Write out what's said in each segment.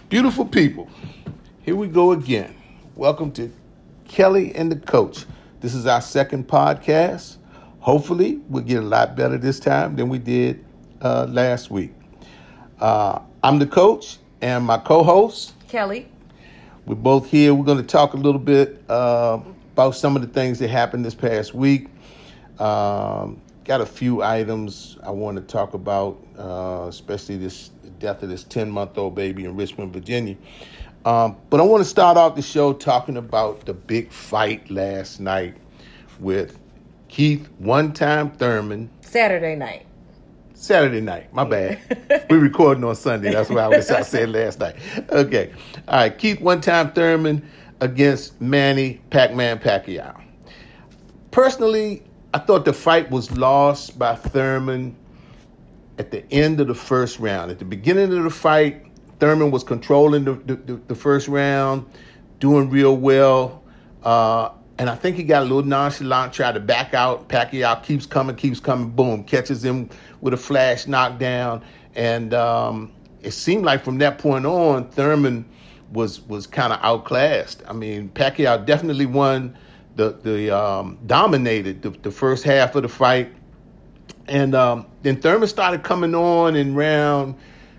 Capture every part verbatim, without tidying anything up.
Beautiful people, here we go again. Welcome to Kelly and the Coach. This is our second podcast. Hopefully, we'll get a lot better this time than we did uh, last week. Uh, I'm the coach and my co-host, Kelly. We're both here. We're going to talk a little bit uh, about some of the things that happened this past week. Um, got a few items I want to talk about, uh, especially this the death of this ten-month-old baby in Richmond, Virginia. Um, but I want to start off the show talking about the big fight last night with Keith One-Time Thurman. Saturday night. Saturday night, my bad. We're recording on Sunday. That's why I was I said last night. Okay. All right. Keith One-Time Thurman against Manny Pac-Man Pacquiao. Personally, I thought the fight was lost by Thurman at the end of the first round. At the beginning of the fight, Thurman was controlling the, the, the first round, doing real well. Uh, and I think he got a little nonchalant, tried to back out. Pacquiao keeps coming, keeps coming, boom, catches him with a flash knockdown. And um, it seemed like from that point on, Thurman was was kind of outclassed. I mean, Pacquiao definitely won the, the um, dominated the, the first half of the fight. And um, then Thurman started coming on in round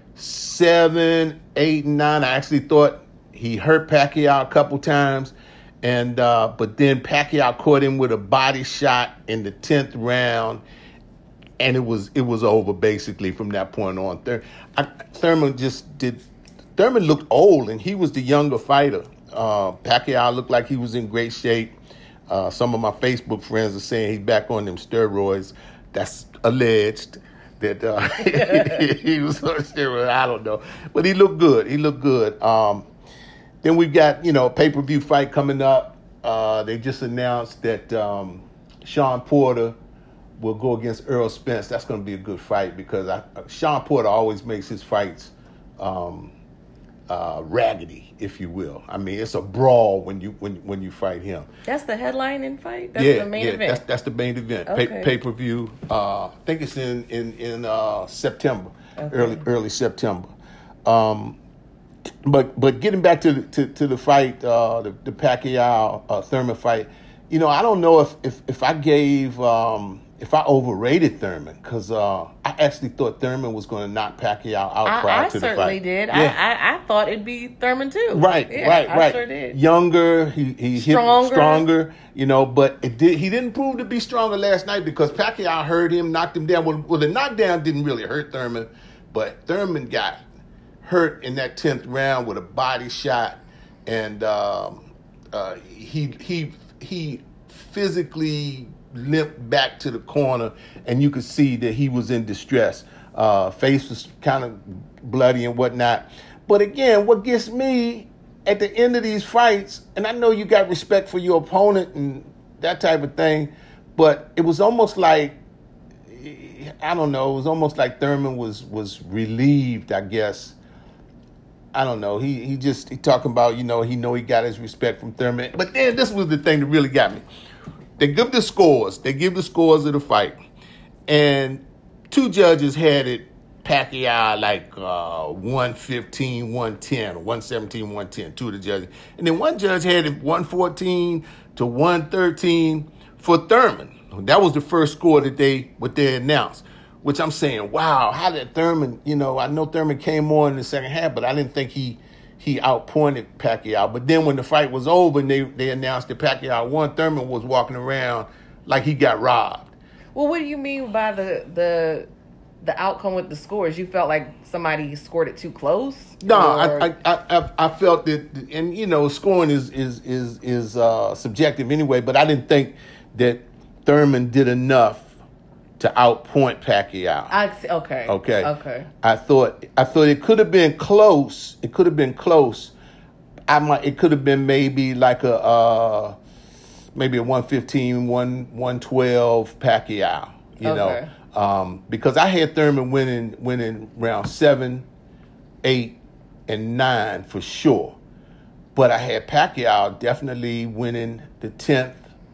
seven, eight, and nine. I actually thought he hurt Pacquiao a couple times. And uh, but then Pacquiao caught him with a body shot in the tenth round, and it was it was over basically from that point on. Thur- I, Thurman just did. Thurman looked old, and he was the younger fighter. Uh, Pacquiao looked like he was in great shape. Uh, some of my Facebook friends are saying he's back on them steroids. That's alleged that uh, he was on steroids. I don't know, but he looked good. He looked good. Um, Then we've got, you know, a pay-per-view fight coming up. Uh, they just announced that um, Sean Porter will go against Earl Spence. That's going to be a good fight because I, Sean Porter always makes his fights um, uh, raggedy, if you will. I mean, it's a brawl when you when when you fight him. That's the headlining fight? That's yeah, the main yeah, event? That's, that's the main event. Okay. Pay, pay-per-view. Uh, I think it's in, in, in uh, September, okay. early early September. Um But but getting back to the, to, to the fight, uh, the, the Pacquiao uh, Thurman fight, you know, I don't know if if, if I gave um, if I overrated Thurman because uh, I actually thought Thurman was going to knock Pacquiao out I, prior I to the fight. I certainly did. Yeah. I, I I thought it'd be Thurman too. Right, yeah, right, I right. Sure did. Younger, he he stronger. hit stronger, you know, but it did he didn't prove to be stronger last night because Pacquiao hurt him, knocked him down. Well, well the knockdown didn't really hurt Thurman, but Thurman got hurt in that tenth round with a body shot, and um, uh, he he he physically limped back to the corner, and you could see that he was in distress. Uh, face was kind of bloody and whatnot. But again, what gets me at the end of these fights, and I know you got respect for your opponent and that type of thing, but it was almost like, I don't know, it was almost like Thurman was was relieved, I guess. I don't know. He he just he talking about, you know, he know he got his respect from Thurman. But then this was the thing that really got me. They give the scores. They give the scores of the fight. And two judges had it Pacquiao like uh, one fifteen, one ten, one seventeen, one ten, two of the judges. And then one judge had it one fourteen to one thirteen for Thurman. That was the first score that they what they announced. Which I'm saying, wow, how did Thurman, you know, I know Thurman came on in the second half, but I didn't think he he outpointed Pacquiao. But then when the fight was over and they, they announced that Pacquiao won, Thurman was walking around like he got robbed. Well, what do you mean by the the the outcome with the scores? You felt like somebody scored it too close? No, or? I, I I I felt that, and you know, scoring is is is is uh, subjective anyway. But I didn't think that Thurman did enough to outpoint Pacquiao. I, okay. Okay. Okay. I thought I thought it could have been close. It could have been close. I might. It could have been maybe like a uh, maybe a one fifteen, one twelve Pacquiao. You okay. know, um, because I had Thurman winning winning round seven, eight, and nine for sure. But I had Pacquiao definitely winning the tenth.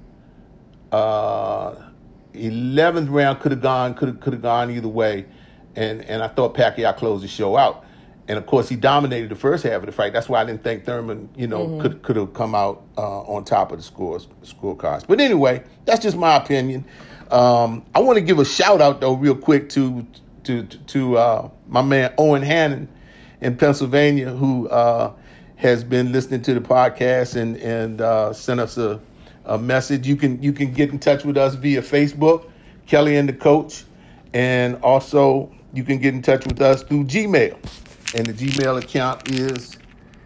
Uh, eleventh round could have gone, could have could have gone either way, and and I thought Pacquiao closed the show out. And of course, he dominated the first half of the fight. That's why I didn't think Thurman, you know, mm-hmm. could could have come out uh, on top of the scores scorecards. But anyway, that's just my opinion. Um, I want to give a shout out though, real quick, to to to uh, my man Owen Hannon in Pennsylvania, who uh, has been listening to the podcast and and uh, sent us a, a message. You can you can get in touch with us via Facebook, Kelly and the Coach, and also you can get in touch with us through Gmail. And the Gmail account is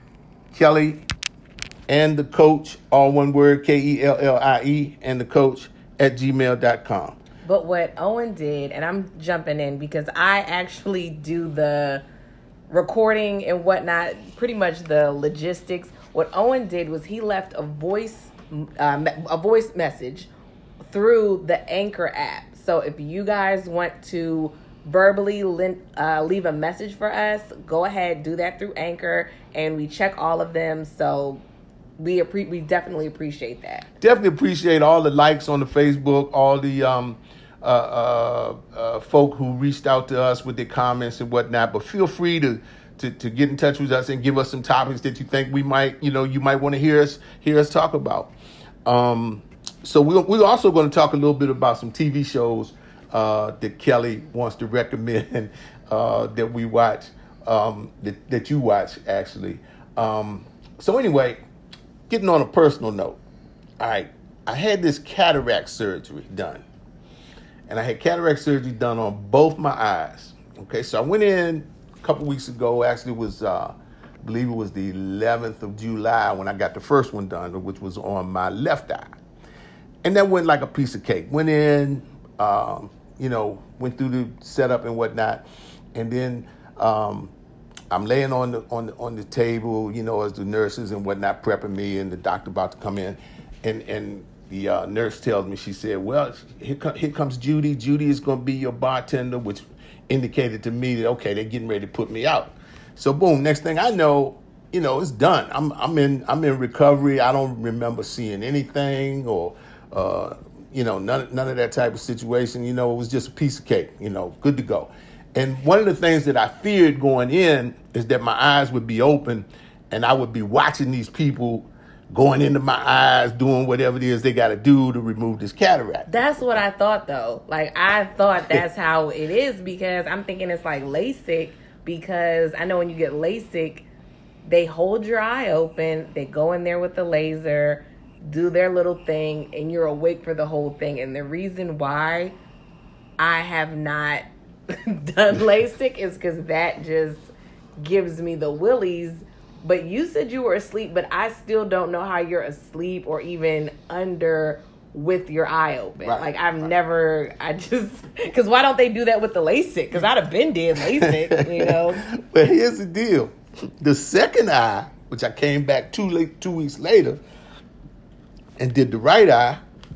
Kelly and the Coach, all one word, K E L L I E, and the Coach at gmail dot com. But what Owen did, and I'm jumping in because I actually do the recording and whatnot, pretty much the logistics. What Owen did was he left a voice, uh, a voice message through the Anchor app. So if you guys want to verbally uh, leave a message for us, go ahead, do that through Anchor, and we check all of them. So we appre- we definitely appreciate that. Definitely appreciate all the likes on the Facebook, all the um, uh, uh, uh, folk who reached out to us with their comments and whatnot. But feel free to, to to get in touch with us and give us some topics that you think we might, you know, you might want to hear us hear us talk about. Um, so we we're also going to talk a little bit about some T V shows Uh, that Kelly wants to recommend uh, that we watch, um, that, that you watch, actually. Um, so anyway, getting on a personal note, all right, I had this cataract surgery done. And I had cataract surgery done on both my eyes. Okay, so I went in a couple weeks ago. Actually, it was, uh, I believe it was the eleventh of July when I got the first one done, which was on my left eye. And that went like a piece of cake. Went in, um, you know, went through the setup and whatnot, and then um, I'm laying on the on the on the table, you know, as the nurses and whatnot prepping me, and the doctor about to come in, and and the uh, nurse tells me, she said, "Well, here, co- here comes Judy. Judy is going to be your bartender," which indicated to me that okay, they're getting ready to put me out. So boom, next thing I know, you know, it's done. I'm I'm in I'm in recovery. I don't remember seeing anything or. Uh, You know, none, none of that type of situation. You know, it was just a piece of cake, you know, good to go. And one of the things that I feared going in is that my eyes would be open and I would be watching these people going into my eyes, doing whatever it is they got to do to remove this cataract. That's what I thought, though. Like, I thought that's how it is because I'm thinking it's like LASIK, because I know when you get LASIK, they hold your eye open, they go in there with the laser, do their little thing, and you're awake for the whole thing. And the reason why I have not done LASIK is because that just gives me the willies. But you said you were asleep, but I still don't know how you're asleep or even under with your eye open. Right. Like, I've right. never, I just, because why don't they do that with the LASIK? Because I'd have been did LASIK, you know? But here's the deal. The second eye, which I came back two, late, two weeks later, and did the right eye,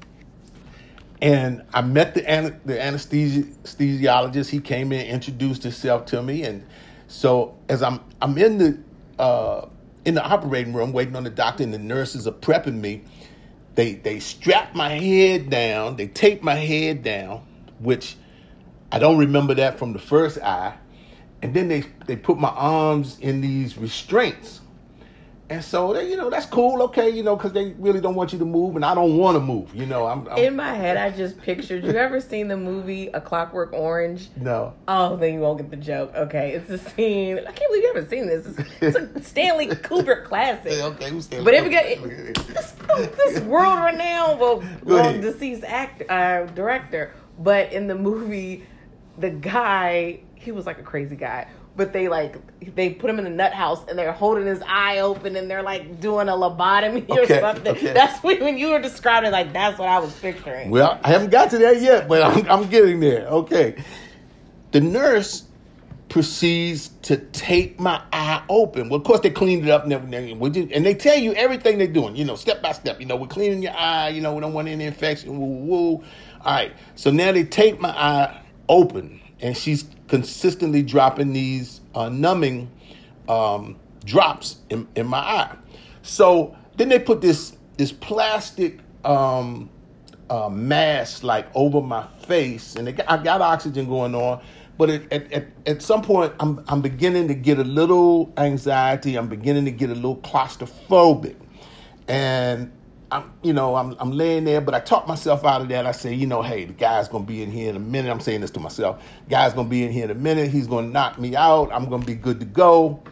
and I met the the anesthesi- anesthesiologist. He came in, introduced himself to me, and so as I'm I'm in the uh, in the operating room waiting on the doctor, and the nurses are prepping me. They they strap my head down, they tape my head down, which I don't remember that from the first eye, and then they they put my arms in these restraints. And so, you know, that's cool, okay, you know, because they really don't want you to move, and I don't want to move, you know. I'm, I'm in my head, I just pictured, you ever seen the movie A Clockwork Orange? No. Oh, then you won't get the joke. Okay, it's a scene, I can't believe you haven't seen this. It's, it's a Stanley Kubrick classic. Okay, who's Stanley But if you get this, this world-renowned, well, well deceased actor, uh, director, but in the movie, the guy, he was like a crazy guy. But they like they put him in the nut house and they're holding his eye open and they're like doing a lobotomy or okay, something. Okay. That's when, when you were describing, like, that's what I was picturing. Well, I haven't got to that yet, but I'm, I'm getting there. Okay. The nurse proceeds to tape my eye open. Well, of course, they cleaned it up and everything. And they tell you everything they're doing, you know, step by step. You know, we're cleaning your eye. You know, we don't want any infection. Woo, woo. All right. So now they tape my eye open. And she's consistently dropping these uh, numbing um, drops in, in my eye. So then they put this this plastic um, uh, mask like over my face, and they got, I got oxygen going on, but at, at, at, at some point, I'm I'm beginning to get a little anxiety. I'm beginning to get a little claustrophobic, and I'm you know I'm I'm laying there, but I talk myself out of that. I say, you know, hey, the guy's gonna be in here in a minute. I'm saying this to myself. Guy's gonna be in here in a minute. He's gonna knock me out. I'm gonna be good to go.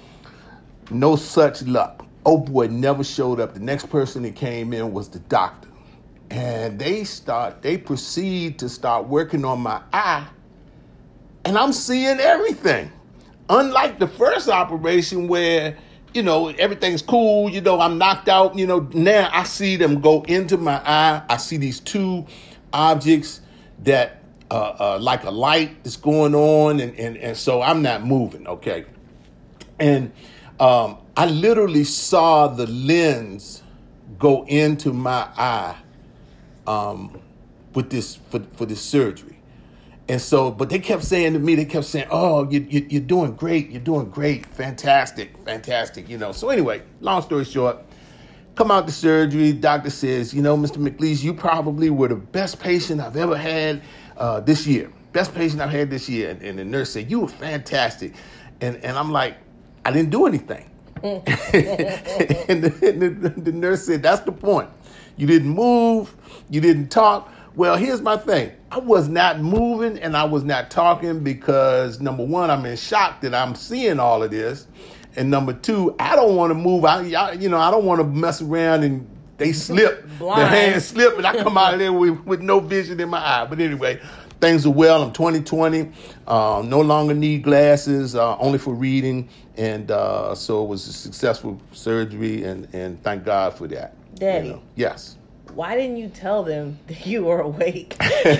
No such luck. Oh boy, never showed up. The next person that came in was the doctor. And they start, they proceed to start working on my eye, and I'm seeing everything. Unlike the first operation where, you know, everything's cool, you know, I'm knocked out, you know, now I see them go into my eye. I see these two objects that, uh, uh, like a light that's going on, and, and, and so I'm not moving, okay? And um, I literally saw the lens go into my eye Um, with this for, for this surgery. And so, but they kept saying to me, they kept saying, oh, you, you, you're doing great. You're doing great. Fantastic. Fantastic. You know, so anyway, long story short, come out the surgery. Doctor says, you know, Mister McLeese, you probably were the best patient I've ever had uh, this year. Best patient I've had this year. And, and the nurse said, you were fantastic. And, and I'm like, I didn't do anything. and the, and the, the nurse said, that's the point. You didn't move. You didn't talk. Well, here's my thing. I was not moving and I was not talking because, number one, I'm in shock that I'm seeing all of this. And number two, I don't want to move. I, I you know, I don't want to mess around and they slip, the hand slip, and I come out of there with, with no vision in my eye. But anyway, things are well. I'm twenty twenty. Uh, no longer need glasses, uh, only for reading. And uh, so it was a successful surgery, and, and thank God for that. Daddy. You know? Yes. Why didn't you tell them that you were awake?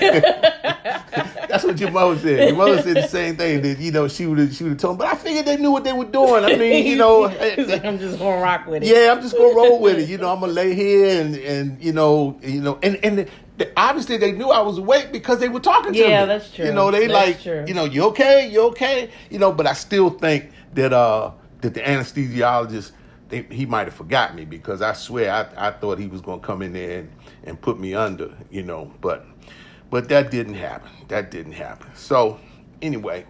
That's what your mother said. Your mother said the same thing. That, you know, she would have she would have told them. But I figured they knew what they were doing. I mean, you know. He's like, I'm just going to rock with it. Yeah, I'm just going to roll with it. You know, I'm going to lay here and, and, you know, you know, and, and the, the, obviously they knew I was awake because they were talking to yeah, me. Yeah, that's true. You know, they that's like, true. you know, you okay? You okay? You know, but I still think that, uh, that the anesthesiologist, They, he might have forgot me because I swear I, I thought he was going to come in there and, and put me under, you know, but but that didn't happen. That didn't happen. So anyway,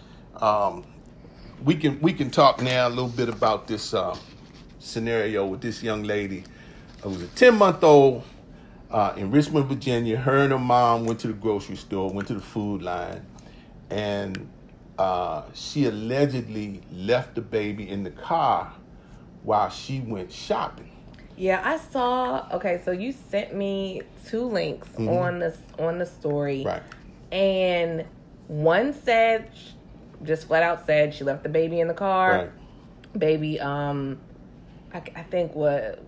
um, we can we can talk now a little bit about this uh, scenario with this young lady. It was a ten-month-old uh, in Richmond, Virginia. Her and her mom went to the grocery store, went to the food line, and uh, she allegedly left the baby in the car while she went shopping. Yeah, I saw. Okay, so you sent me two links mm-hmm. on the on the story, right? And one said, just flat out said, she left the baby in the car. Right. Baby, um, I, I think what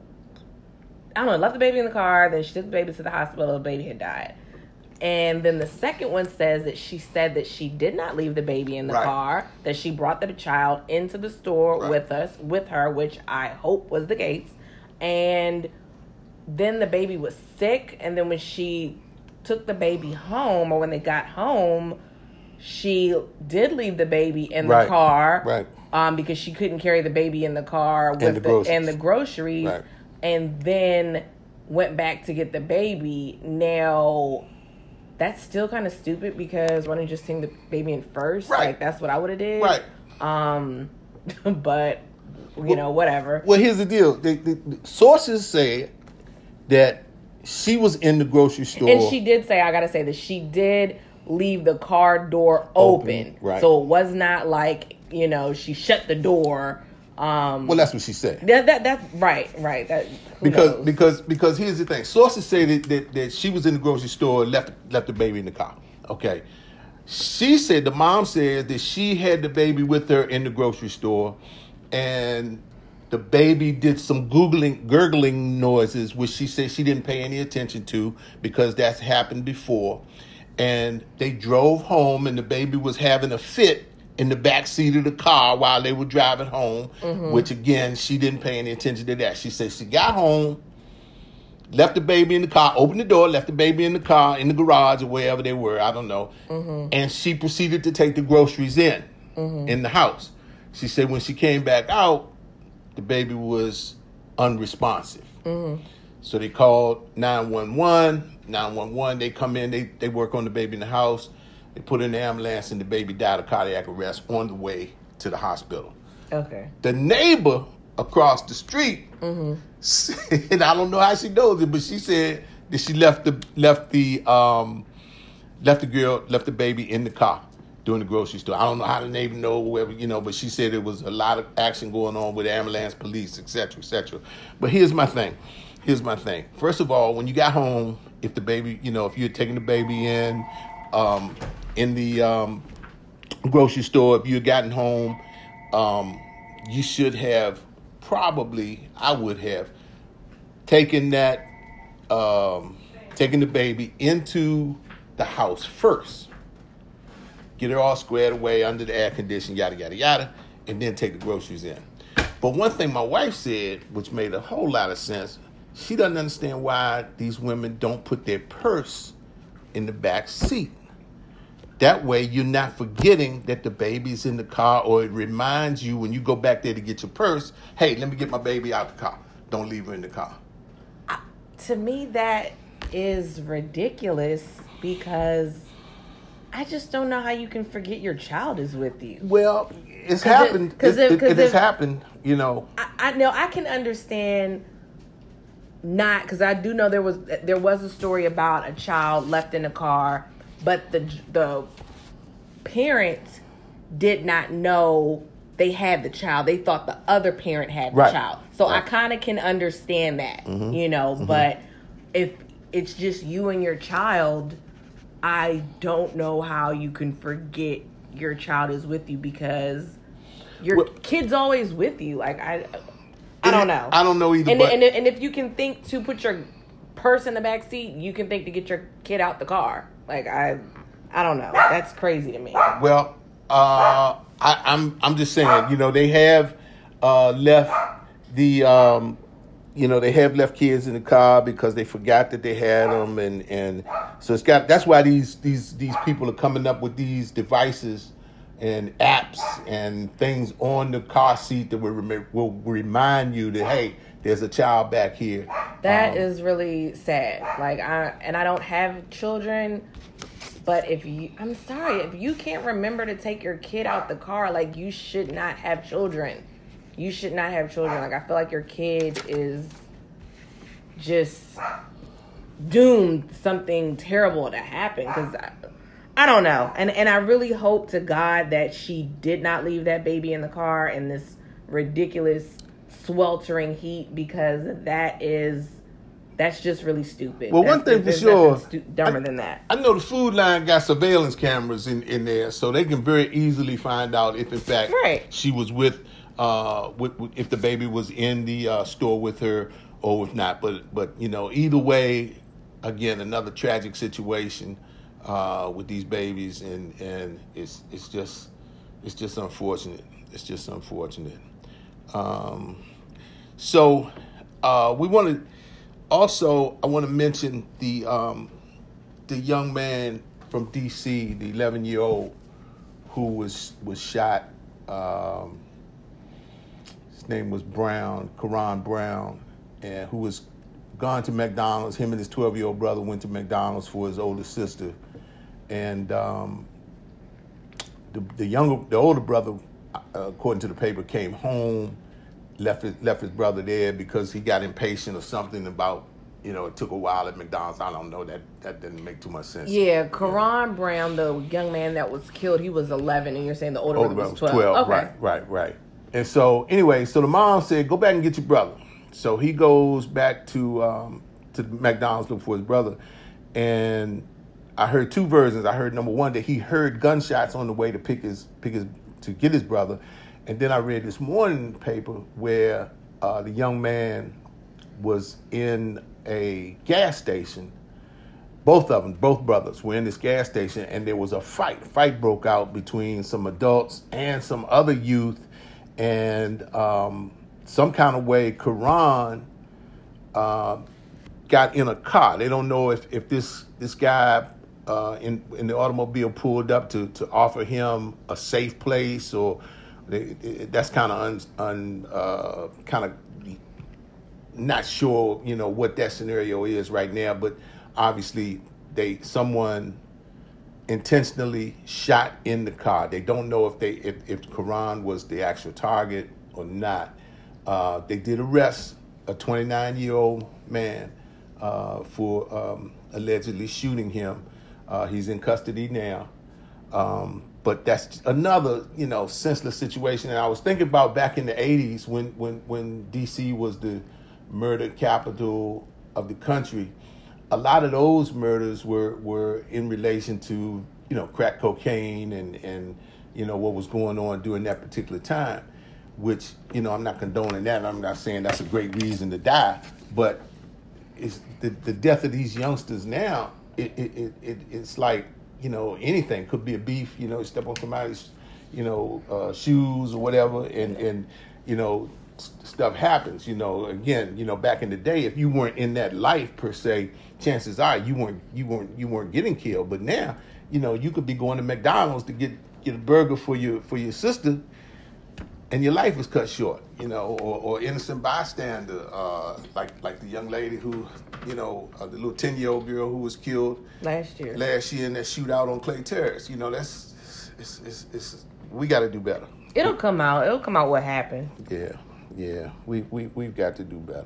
I don't know, left the baby in the car. Then she took the baby to the hospital. The baby had died. And then the second one says that she said that she did not leave the baby in the right. car, that she brought the child into the store right. with us, with her, which I hope was the case. And then the baby was sick. And then when she took the baby home, or when they got home, she did leave the baby in the right. car, right? Um, because she couldn't carry the baby in the car with and the, the groceries. and the groceries, right. and then went back to get the baby. Now, that's still kind of stupid because why don't you just sing the baby in first? Right. Like, that's what I would have did. Right. Um, but, you well, know, whatever. Well, here's the deal. The, the, the sources say that she was in the grocery store. And she did say, I got to say that she did leave the car door open. open. Right. So it was not like, you know, she shut the door. Um, well, that's what she said. That, that, that's right, right. That, because knows? because because here's the thing. Sources say that, that that she was in the grocery store, left left the baby in the car. Okay. She said, the mom says that she had the baby with her in the grocery store, and the baby did some googling, gurgling noises, which she said she didn't pay any attention to because that's happened before. And they drove home, and the baby was having a fit in the back seat of the car while they were driving home, mm-hmm. which, again, she didn't pay any attention to that. She said she got home, left the baby in the car, opened the door, left the baby in the car, in the garage or wherever they were, I don't know. Mm-hmm. And she proceeded to take the groceries in, mm-hmm. in the house. She said when she came back out, the baby was unresponsive. Mm-hmm. So they called nine one one. nine one one, they come in, they, they work on the baby in the house. They put her in the ambulance, and the baby died of cardiac arrest on the way to the hospital. Okay. The neighbor across the street, mm-hmm. and I don't know how she knows it, but she said that she left the left the um, left the girl left the baby in the car during the grocery store. I don't know how the neighbor know, whatever, you know, but she said there was a lot of action going on with ambulance, police, et cetera, et cetera. But here's my thing. Here's my thing. First of all, when you got home, if the baby, you know, if you had taken the baby in, um, in the um, grocery store, if you had gotten home, um, you should have probably, I would have, taken that, um, taken the baby into the house first. Get her all squared away under the air condition, yada, yada, yada, and then take the groceries in. But one thing my wife said, which made a whole lot of sense, she doesn't understand why these women don't put their purse in the back seat. That way, you're not forgetting that the baby's in the car, or it reminds you when you go back there to get your purse, hey, let me get my baby out the car. Don't leave her in the car. Uh, to me, that is ridiculous because I just don't know how you can forget your child is with you. Well, it's happened. Because it, it, it, it has happened, you know. I, I know I can understand not, because I do know there was there was a story about a child left in the car, but the the parent did not know they had the child. They thought the other parent had the right. child. So right. I kind of can understand that, mm-hmm. you know. Mm-hmm. But if it's just you and your child, I don't know how you can forget your child is with you because your well, kid's always with you. Like, I I don't know. I don't know either. And, but... and, and if you can think to put your purse in the back seat, you can think to get your kid out the car. Like, I I don't know. That's crazy to me. Well, uh, I, I'm I'm just saying, you know, they have uh, left the... Um, You know, they have left kids in the car because they forgot that they had them, and, and so it's got. That's why these these these people are coming up with these devices and apps and things on the car seat that will rem- will remind you that, hey, there's a child back here. That um, is really sad. Like, I and I don't have children, but if you, I'm sorry, if you can't remember to take your kid out the car, like, you should not have children. You should not have children. Like, I feel like your kid is just doomed something terrible to happen. Because I, I don't know. And and I really hope to God that she did not leave that baby in the car in this ridiculous sweltering heat, because that is, that's just really stupid. Well, that's, one thing for there's sure, stu- dumber I, than that. I know the Food Line got surveillance cameras in, in there, so they can very easily find out if, in fact, right. she was with... Uh, with, with, if the baby was in the uh, store with her or if not, but but you know, either way, again, another tragic situation uh, with these babies, and, and it's it's just it's just unfortunate. It's just unfortunate. Um, so uh, we want to also I want to mention the um, the young man from D C, the eleven year old who was was shot. Um, His name was Brown, Karan Brown, and who was gone to McDonald's. Him and his twelve-year-old brother went to McDonald's for his older sister, and um, the the younger, the older brother, uh, according to the paper, came home, left his, left his brother there because he got impatient or something about, you know, it took a while at McDonald's. I don't know. That that didn't make too much sense. Yeah, Karan yeah. Brown, the young man that was killed, he was eleven, and you're saying the older, older brother was twelve. twelve, okay. right, right, right. And so, anyway, so the mom said, go back and get your brother. So he goes back to um, to McDonald's looking for his brother. And I heard two versions. I heard, number one, that he heard gunshots on the way to pick his pick his to get his brother. And then I read this morning paper where uh, the young man was in a gas station. Both of them, both brothers, were in this gas station, and there was a fight. Fight broke out between some adults and some other youth. And um, some kind of way, Karan uh, got in a car. They don't know if, if this this guy uh, in in the automobile pulled up to, to offer him a safe place, or they, it, that's kind of un, un uh, kind of not sure, you know, what that scenario is right now. But obviously, they someone intentionally shot in the car. They don't know if they if, if Karan was the actual target or not. Uh, they did arrest a twenty-nine-year-old man uh, for um, allegedly shooting him. Uh, he's in custody now. Um, but that's another, you know, senseless situation. And I was thinking about back in the eighties when, when, when D C was the murder capital of the country. A lot of those murders were, were in relation to, you know, crack cocaine and, and, you know, what was going on during that particular time, which, you know, I'm not condoning that. I'm not saying that's a great reason to die, but it's the, the death of these youngsters now, it, it, it, it it's like, you know, anything could be a beef, you know, step on somebody's, you know, uh, shoes or whatever. And, and, you know, st- stuff happens, you know, again, you know, back in the day, if you weren't in that life per se, chances are you weren't, you weren't, you weren't getting killed. But now, you know, you could be going to McDonald's to get, get a burger for your, for your sister, and your life was cut short, you know, or, or innocent bystander, uh, like like the young lady who, you know, uh, the little ten-year-old girl who was killed last year. Last year in that shootout on Clay Terrace. You know, that's it's it's, it's we got to do better. It'll come out. It'll come out what happened. Yeah, yeah, we we we've got to do better.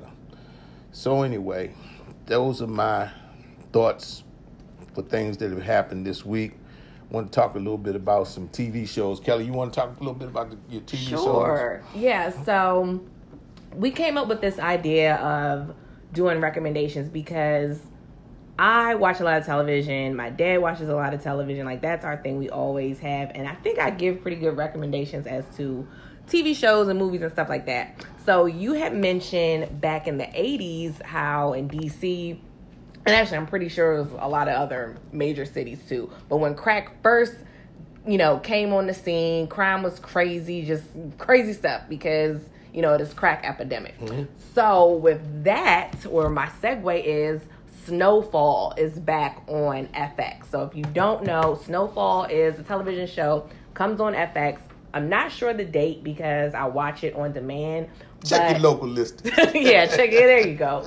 So anyway, those are my thoughts for things that have happened this week. I want to talk a little bit about some T V shows. Kelly, you want to talk a little bit about the, your T V sure. shows? Sure. Yeah, so we came up with this idea of doing recommendations because I watch a lot of television. My dad watches a lot of television. Like, that's our thing we always have. And I think I give pretty good recommendations as to T V shows and movies and stuff like that. So you had mentioned back in the eighties how in D C, and actually, I'm pretty sure it was a lot of other major cities too. But when crack first, you know, came on the scene, crime was crazy, just crazy stuff because, you know, this crack epidemic. Mm-hmm. So with that, or my segue is Snowfall is back on F X. So if you don't know, Snowfall is a television show, comes on F X. I'm not sure the date because I watch it on demand. Check your local list. Yeah, check it. There you go.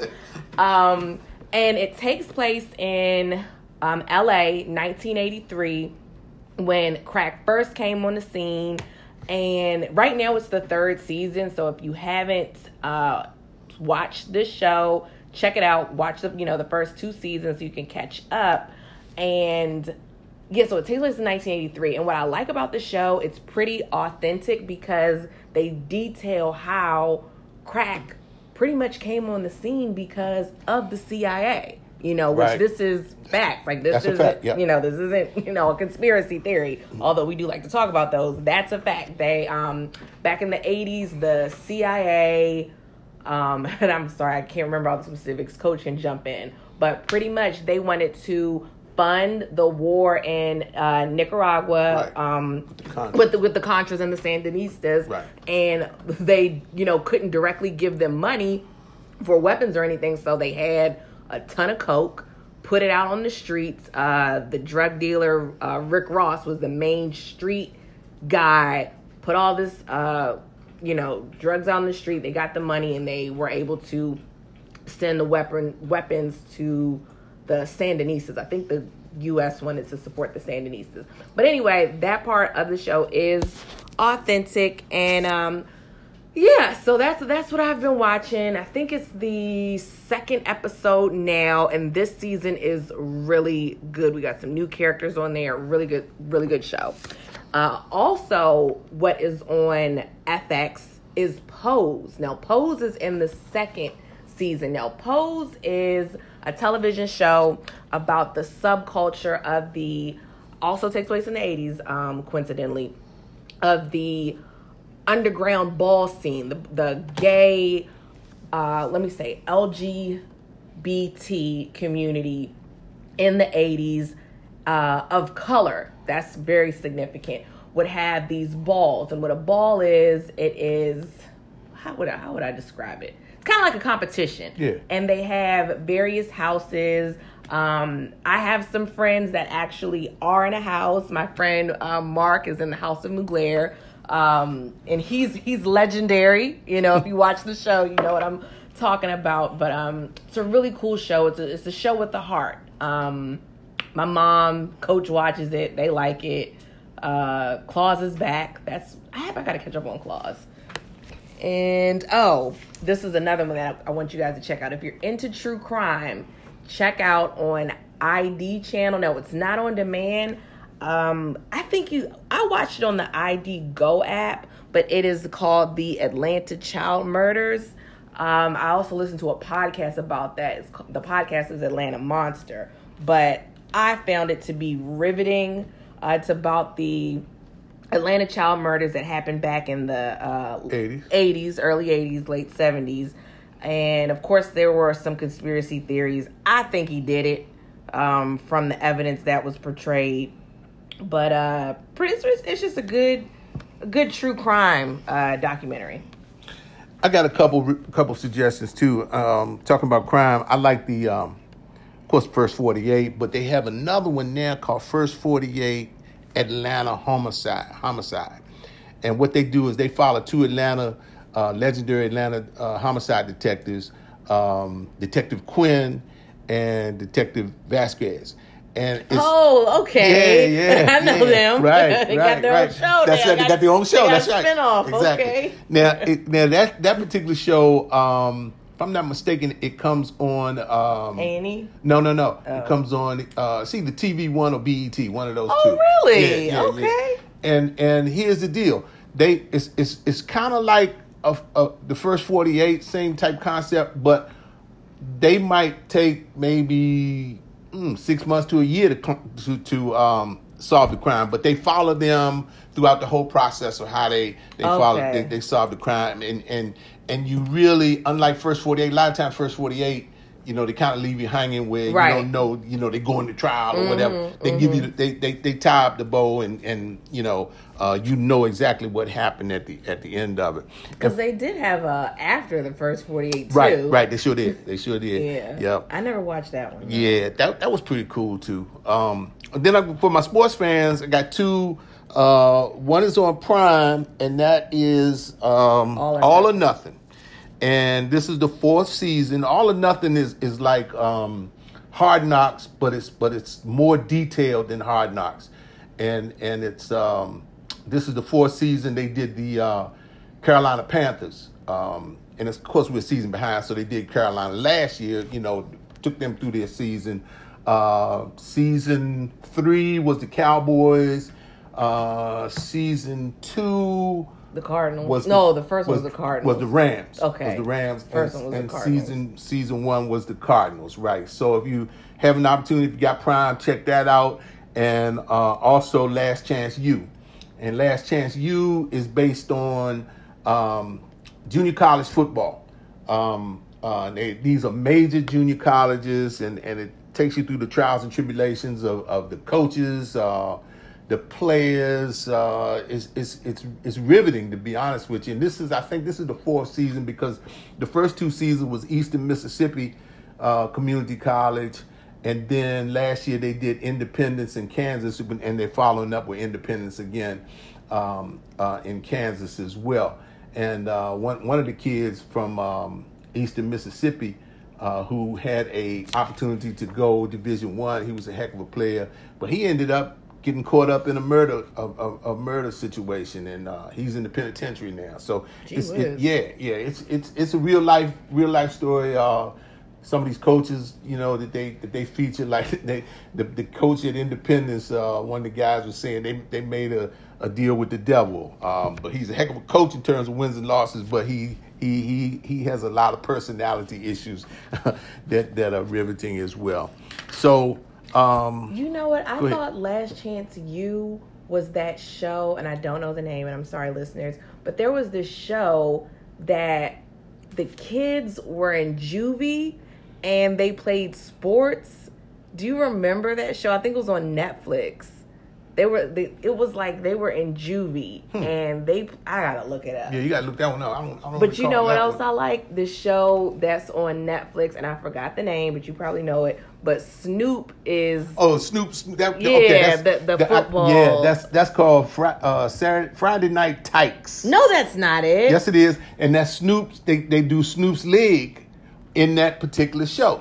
Um, And it takes place in um, L A, nineteen eighty-three, when crack first came on the scene. And right now it's the third season. So if you haven't uh, watched this show, check it out. Watch the you know the first two seasons so you can catch up. And yeah, so it takes place in nineteen eighty-three. And what I like about the show, it's pretty authentic because they detail how crack pretty much came on the scene because of the C I A, you know, which right. This is fact. Like, this That's isn't, a fact, yeah. you know, this isn't, you know, a conspiracy theory, although we do like to talk about those. That's a fact. They, um, back in the eighties, the C I A, um, and I'm sorry, I can't remember all the specifics, Coach can jump in, but pretty much they wanted to fund the war in uh, Nicaragua, right. um, with, the with the with the Contras and the Sandinistas, right. And they, you know, couldn't directly give them money for weapons or anything, so they had a ton of coke, put it out on the streets. Uh, the drug dealer uh, Rick Ross was the main street guy. Put all this, uh, you know, drugs on the street. They got the money, and they were able to send the weapon weapons to the Sandinistas. I think the U S wanted to support the Sandinistas. But anyway, that part of the show is authentic. And um, yeah, so that's that's what I've been watching. I think it's the second episode now, and this season is really good. We got some new characters on there. Really good, really good show. Uh, also, what is on F X is Pose. Now, Pose is in the second season. Now, Pose is a television show about the subculture of the, also takes place in the eighties, um, coincidentally, of the underground ball scene, the, the gay, uh, let me say, L G B T community in the eighties uh, of color. That's very significant. Would have these balls, and what a ball is, it is, how would I, how would I describe it? It's kind of like a competition. Yeah. And they have various houses. Um, I have some friends that actually are in a house. My friend um, Mark is in the House of Mugler. Um, and he's he's legendary. You know, if you watch the show, you know what I'm talking about. But um, it's a really cool show. It's a, it's a show with the heart. Um, My mom, coach watches it. They like it. Uh, Claus is back. That's I have. I gotta catch up on Claus. And oh, this is another one that I, I want you guys to check out. If you're into true crime, check out on I D channel. No, it's not on demand. Um, I think you. I watched it on the I D Go app, but it is called the Atlanta Child Murders. Um, I also listened to a podcast about that. It's, the podcast is Atlanta Monster, but I found it to be riveting. Uh, it's about the Atlanta child murders that happened back in the uh, eighties. eighties, early eighties, late seventies. And, of course, there were some conspiracy theories. I think he did it um, from the evidence that was portrayed. But uh, it's, it's just a good, a good true crime uh, documentary. I got a couple couple suggestions, too. Um, talking about crime, I like the... Um, Of course, First forty-eight, but they have another one now called First forty-eight Atlanta Homicide. Homicide, and what they do is they follow two Atlanta, uh, legendary Atlanta uh, homicide detectives, um, Detective Quinn and Detective Vasquez. And it's, oh, okay. Yeah, yeah, I know yeah. them. Right, they right, got their right. own show. That's now. right. They got their own show. They got That's right. spinoff. Exactly. Okay. Now, it, now that that particular show. Um, If I'm not mistaken, it comes on... Um, Annie? No, no, no. Oh. It comes on, uh, see, the T V one or B E T, one of those oh, two. Oh, really? Yeah, yeah, okay. Yeah. And and here's the deal. They It's it's it's kind of like a, a, the First forty-eight, same type concept, but they might take maybe mm, six months to a year to to, to um, solve the crime, but they follow them throughout the whole process of how they they okay. follow they, they solve the crime, and and and you really, unlike First forty-eight, a lot of times First forty-eight, you know, they kind of leave you hanging where right. you don't know, you know, they go into trial or mm-hmm, whatever. They mm-hmm. give you, the, they they they tie up the bow, and and you know, uh, you know exactly what happened at the at the end of it. Because they did have a after the First forty-eight too. Right, right. They sure did. They sure did. yeah. Yep. I never watched that one. Yeah, that that was pretty cool too. Um, then I, for my sports fans, I got two. Uh, one is on Prime, and that is um, All or All or Nothing. Nothing. And this is the fourth season. All or Nothing is is like um, Hard Knocks, but it's but it's more detailed than Hard Knocks. And and it's um, this is the fourth season. They did the uh, Carolina Panthers, um, and of course we're a season behind, so they did Carolina last year. You know, took them through their season. Uh, season three was the Cowboys. Uh, season two. The Cardinals. Was no, the, the first was, one was the Cardinals. Was the Rams. Okay. Was the Rams. First and, one was and the Cardinals. season season one was the Cardinals, right? So if you have an opportunity, if you got Prime, check that out. And uh, also Last Chance U. And Last Chance U is based on um, junior college football. Um, uh, they, these are major junior colleges, and, and it takes you through the trials and tribulations of, of the coaches, uh, the players. Uh, it's, it's it's it's riveting, to be honest with you. And this is, I think, this is the fourth season, because the first two seasons was Eastern Mississippi uh, Community College, and then last year they did Independence in Kansas, and they're following up with Independence again um, uh, in Kansas as well. And uh, one one of the kids from um, Eastern Mississippi, uh, who had a opportunity to go Division One, he was a heck of a player, but he ended up getting caught up in a murder a, a, a murder situation, and uh, he's in the penitentiary now. So it's, it, yeah, yeah, it's it's it's a real life real life story. Uh, some of these coaches, you know, that they that they feature, like they the, the coach at Independence, uh, one of the guys was saying they they made a, a deal with the devil. Um, but he's a heck of a coach in terms of wins and losses, but he he he he has a lot of personality issues that that are riveting as well. So. Um, you know what? I thought Last Chance U was that show, and I don't know the name, and I'm sorry, listeners, but there was this show that the kids were in juvie and they played sports. Do you remember that show? I think it was on Netflix. They were. They, it was like they were in juvie, hmm. and they. I gotta look it up. Yeah, you gotta look that one up. I don't. I don't but you know what else one. I like? The show that's on Netflix, and I forgot the name, but you probably know it. But Snoop is. Oh, Snoop. That, yeah, okay, that's, the the that, football. I, yeah, that's that's called fri- uh, Saturday, Friday Night Tykes. No, that's not it. Yes, it is, and that's Snoop's. They they do Snoop's League in that particular show.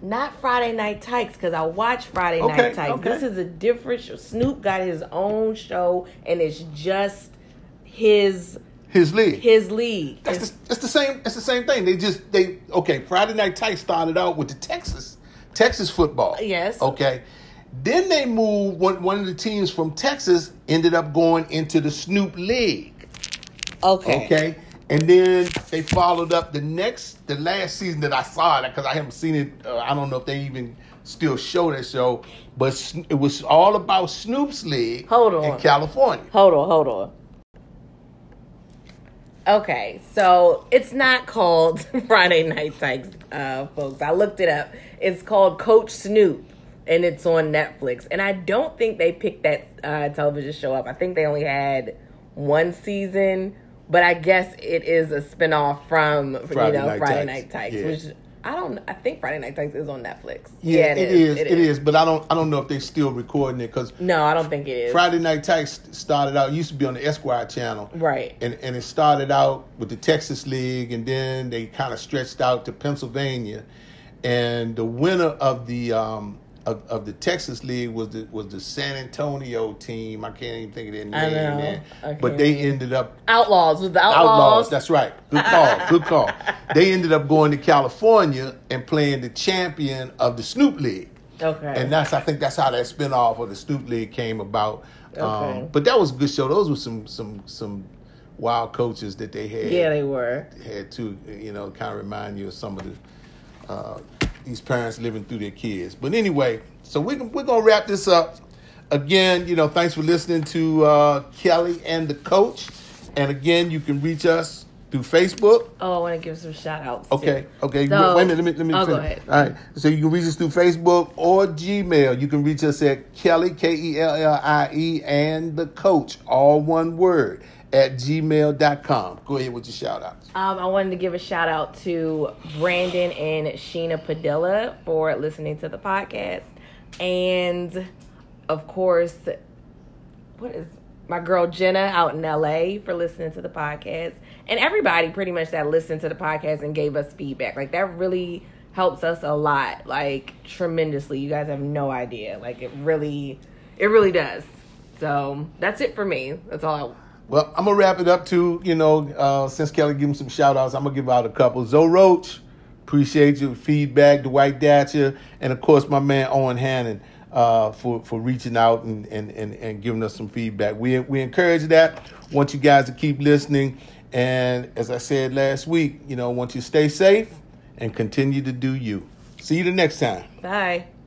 Not Friday Night Tykes, because I watch Friday Okay, Night Tykes. okay. This is a different show. Snoop got his own show, and it's just his His league. his league. That's His- the, it's the same. It's the same thing. They just they okay. Friday Night Tykes started out with the Texas Texas football. Yes. Okay. Then they moved. One one of the teams from Texas ended up going into the Snoop League. okay. Okay. And then they followed up the next, the last season that I saw it, because I haven't seen it. Uh, I don't know if they even still show that show, but Sn- it was all about Snoop's league Hold on. in California. Hold on, hold on. Okay, so it's not called Friday Night Tykes, uh, folks. I looked it up. It's called Coach Snoop, and it's on Netflix. And I don't think they picked that uh, television show up. I think they only had one season, but I guess it is a spinoff from Friday you know Night Friday Tykes. Night Tykes, Yeah. which I don't. I think Friday Night Tykes is on Netflix. Yeah, it is. It is. But I don't. I don't know if they're still recording it, because No, I don't think it is. Friday Night Tykes started out. It used to be on the Esquire channel, Right. And and it started out with the Texas League, and then they kind of stretched out to Pennsylvania, and the winner of the um of, of the Texas League was the was the San Antonio team. I can't even think of their name, I know. man. I But can't they either. ended up Outlaws with the Outlaws. Outlaws. That's right. Good call. Good call. They ended up going to California and playing the champion of the Snoop League. Okay. And that's, I think that's how that spinoff of the Snoop League came about. Okay. Um, but that was a good show. Those were some some some wild coaches that they had. Yeah, they were. had to, you know, kind of remind you of some of the uh, these parents living through their kids. But anyway, so we we're gonna wrap this up. Again, you know, thanks for listening to uh, Kelly and the Coach. And again, you can reach us through Facebook. Oh, I want to give some shout outs. Okay, okay. So- Wait a minute, let me, let me Oh, go finish. ahead. All right. So you can reach us through Facebook or Gmail. You can reach us at Kelly, K E L L I E, and the Coach, all one word, at gmail dot com. Go ahead with your shout outs. Um, I wanted to give a shout out to Brandon and Sheena Padilla for listening to the podcast. And of course, what is my girl Jenna out in L A for listening to the podcast. And everybody pretty much that listened to the podcast and gave us feedback. Like that really helps us a lot, like tremendously. You guys have no idea. Like it really, it really does. So that's it for me. That's all I Well, I'm going to wrap it up too. You know, uh, since Kelly gave him some shout outs, I'm going to give out a couple. Zoe Roach, appreciate your feedback. Dwight Datcher, and of course, my man Owen Hannon uh, for, for reaching out and, and, and, and giving us some feedback. We, we encourage that. Want you guys to keep listening. And as I said last week, you know, want you to stay safe and continue to do you. See you the next time. Bye.